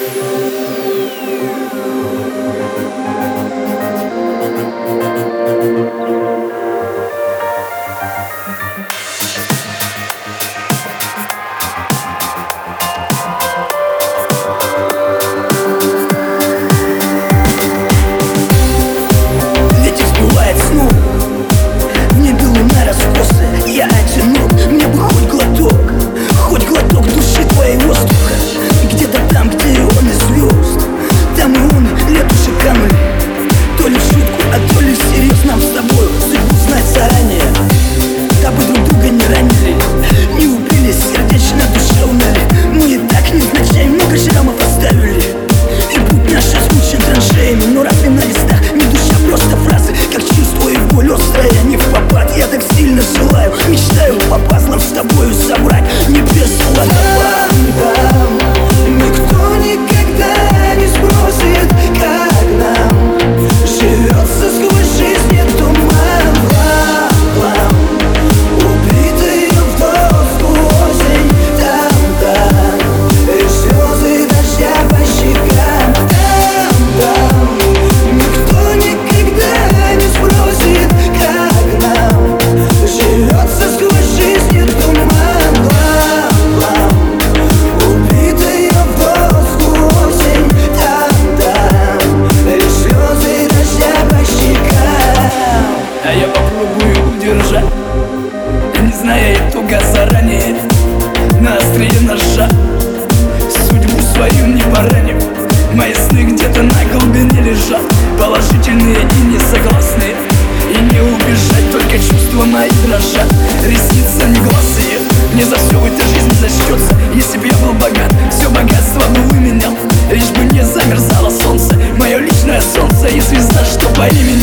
Но разве на листах не душа, просто фразы, как чувство и боль острая, не в попад. Я так сильно желаю, мечтаю по пазлам с тобою собрать небес водопад. Никто никогда не сбросит, как нам живется сквозь жизнь туман. Убитые в доску осень, там, и слезы дождя по щекам. Никто никогда не спросит, как нам живется сквозь жизнь туман. Убитые в доску осень, там, и слезы дождя по щекам. А я попробую удержать, не зная итога заранее, на острие ножа, судьбу свою не поранив. Мои сны где-то на глубине лежат, положительные и несогласные. И не убежать, только чувства мои дрожат. Ресницы негласые, мне за все в этой жизни зачтется. Если б я был богат, все богатство бы выменял, лишь бы не замерзало солнце, мое личное солнце и звезда, что по имени